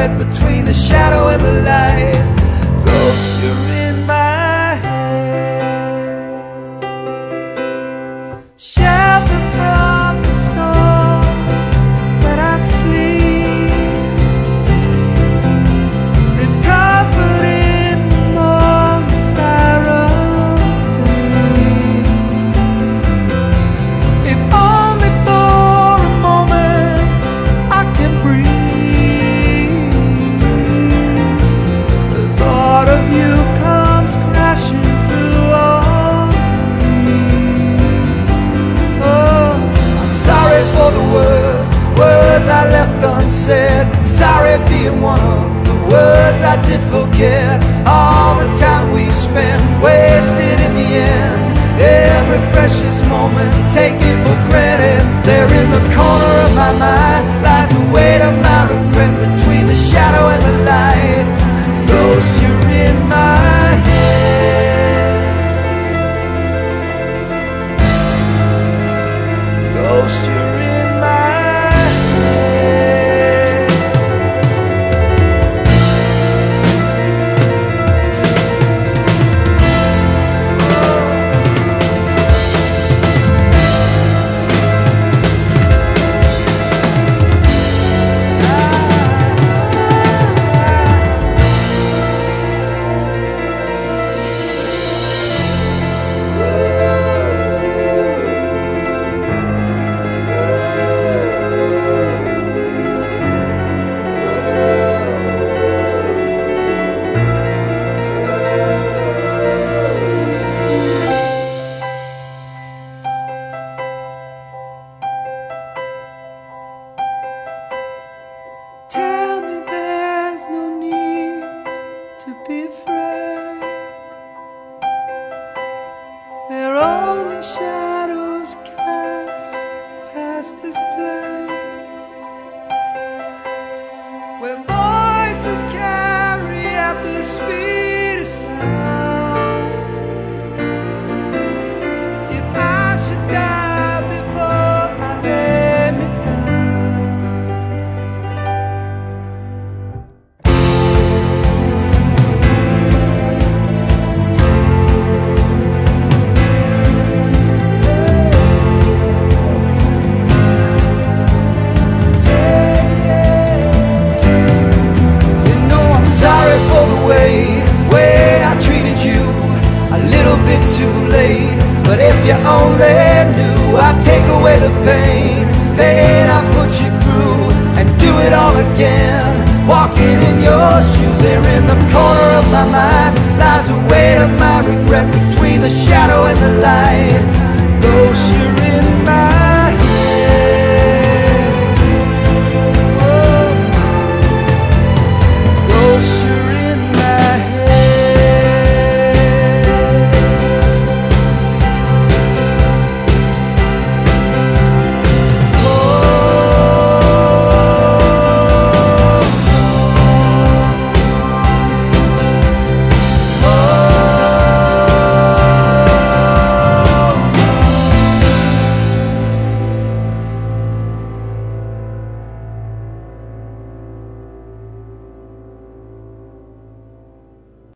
regret between the shadow and the light. Ghost, you're in my head. Shelter from the storm when I sleep. There's comfort in the morning sirens sing. If only for a moment I can breathe. The thought of you comes crashing through on me. Oh, I'm sorry for the words I left unsaid. Sorry being one of the words I did forget. All the time we spent wasted in the end. Every precious moment taken for granted. There in the corner of my mind lies the weight of my regret between the shadow and the light. Ghost, you're in my head. Ghost, you're in my head. Tell me there's no need to be afraid. They're only shadows cast past this plane, where voices carry at the speed of sound. If I should die before I lay me down. Way I treated you a little bit too late. But if you only knew, I'd take away the pain. Then I put you through and do it all again. Walking in your shoes, there in the corner of my mind lies the weight of my regret between the shadow and the light.